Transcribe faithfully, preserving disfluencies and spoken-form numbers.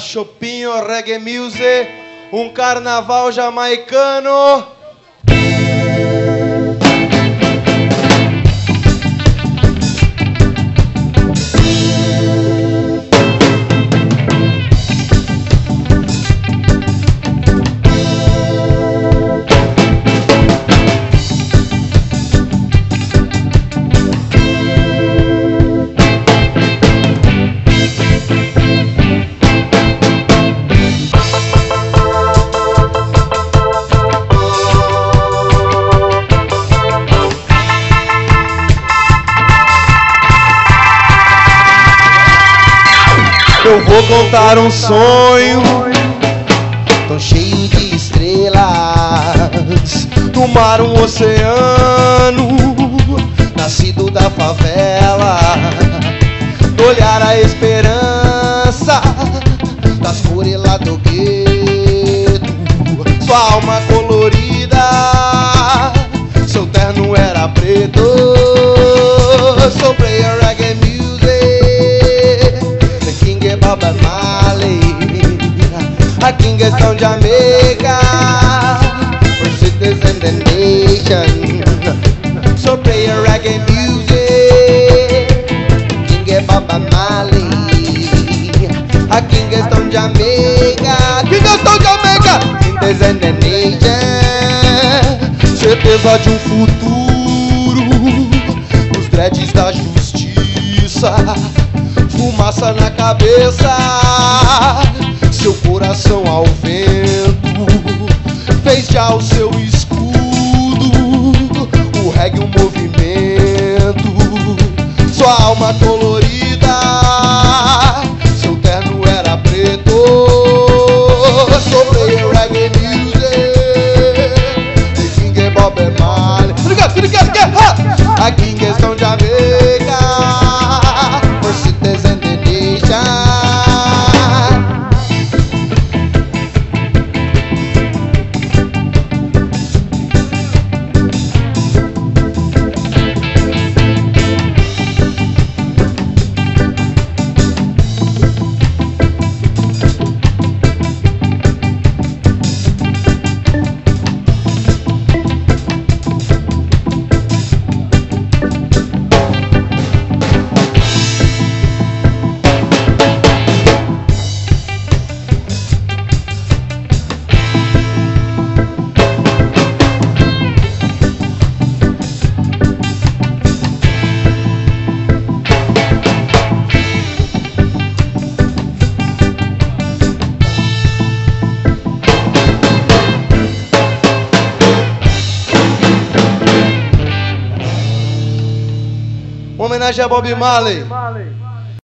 Chopinho, reggae music, um carnaval jamaicano. Eu vou contar um sonho tão cheio de estrelas, no mar, um oceano, nascido da favela, no olhar a esperança, das cores lá do gueto. sua alma colorida, seu terno era preto. Sou player reggae music, the king é Bob Marley, a king is from Jamaica, for citizen the nation. sou player reggae music, King é Bob Marley, a king is from Jamaica, king is from Jamaica, citizen the nation. certeza de um futuro, os dreads da justiça, fumaça na cabeça, seu coração ao vento, fez já o seu escudo, o reggae um movimento, sua alma colorida, seu terno era preto. Sou player reggae music, the king é Bob Marley, a king is from Jamaica, For citizen the nation. Homenagem a Bob Marley.